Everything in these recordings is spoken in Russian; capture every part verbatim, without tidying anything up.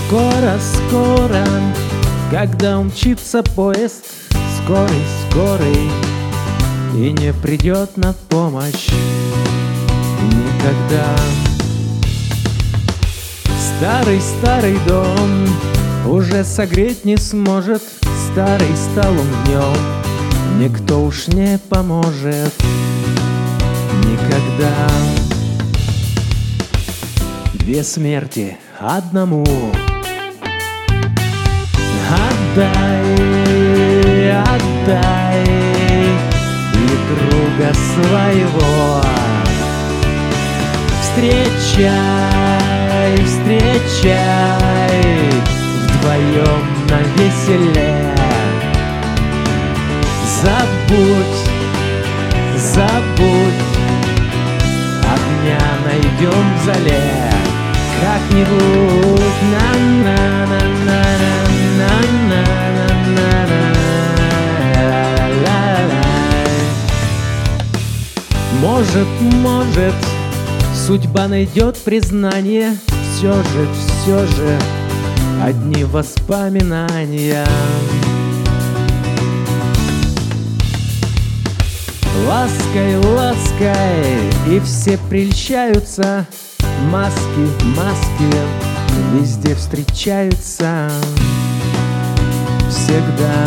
Скоро, скоро, когда умчится поезд, скорый, скорый, и не придет на помощь никогда. Старый, старый дом уже согреть не сможет, старый стал он днем, никто уж не поможет никогда. Две смерти одному. Отдай, отдай и друга своего. Встречай, встречай вдвоем навеселе. Забудь, забудь, огня найдем в зале. Как-нибудь на-на-на-на-на-на-на-на-на-на-на-на. Может, может, судьба найдет признание. Все же, все же одни воспоминания. Лаской, лаской, и все прельщаются. Маски, маски везде встречаются всегда.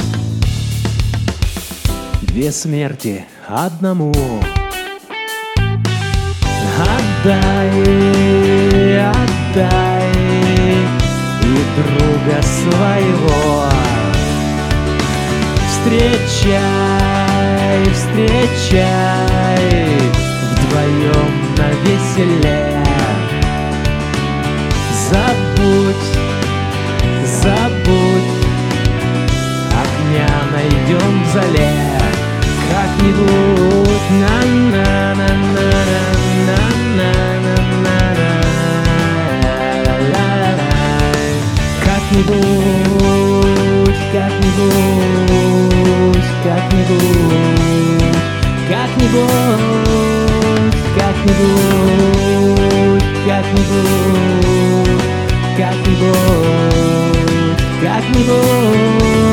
Две смерти одному. Отдай, отдай и друга своего. Встречай, встречай вдвоем навеселе. Забудь, забудь, огня найдем в зале. Как-нибудь на-на-на-на-на-на-на-на-на-на-на-на. Как-нибудь, как-нибудь, как-нибудь, как-нибудь, как-нибудь, как-нибудь, как-нибудь, как-нибудь.